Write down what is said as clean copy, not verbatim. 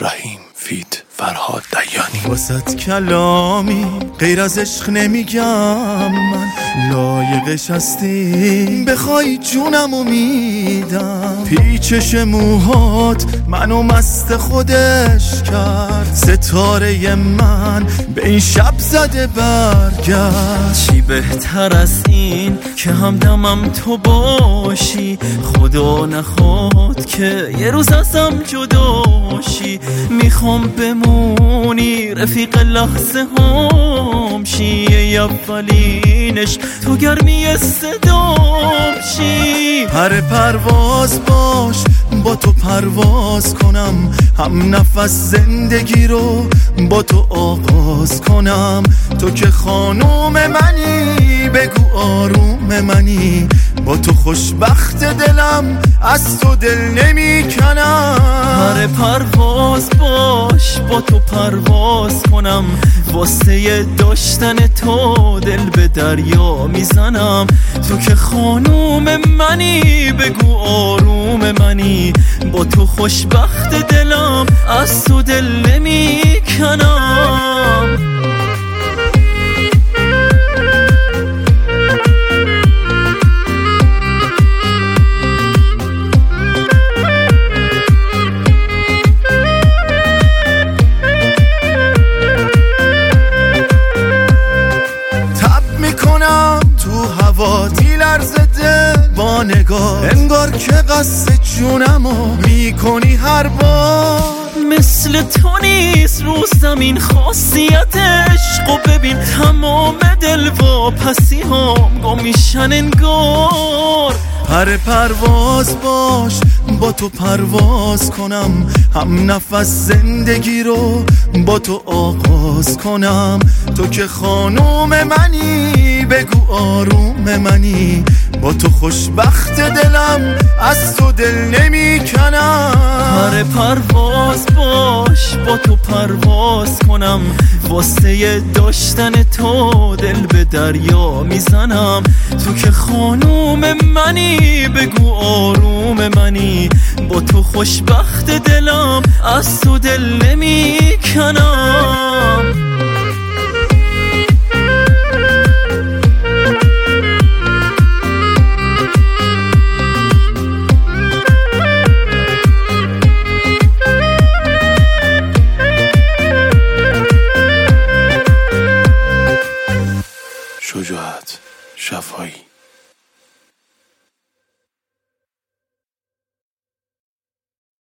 رحیم فیت فرهاد دیانی. واسط کلامی غیر از عشق نمیگم، من لایقش هستی بخوای جونمو میدم. پیچش موهات منو مست خودش کرد، ستاره من به این شب زده برگشت. چی بهتر از این که همدمم تو باشی، خدا نخواد که یه روز ازم جداشی. میخوام بمونی رفیق لحظه هم شی، اولینش تو گرمی صدام شی. پرواز باش با تو پرواز کنم، هم نفس زندگی رو با تو آغاز کنم. تو که خانوم منی بگو آروم منی، با تو خوشبخت دلم از تو دل نمی کنم. پرواز باش با تو پرواز کنم، واسه داشتن تو دل به دریا میزنم. تو که خانوم منی بگو آروم منی، با تو خوشبخت دلم از تو دل نمی کنم. تو هوا میلرزه دل با نگاه، انگار که قصد جونمو میکنی هر بار. مثل تو نیست رو زمین خاصیت عشقو ببین، تمام دل واپسی هم گم میشن انگار. پرواز باش با تو پرواز کنم، هم نفس زندگی رو با تو آغاز کنم. تو که خانوم منی بگو آروم منی، با تو خوشبخت دلم از تو دل نمی کنم. پرواز باش با تو پرواز کنم، واسه داشتن تو دل به دریا میزنم. تو که خانوم منی بگو آروم منی، با تو خوشبخت دلم از تو دل نمی کنم.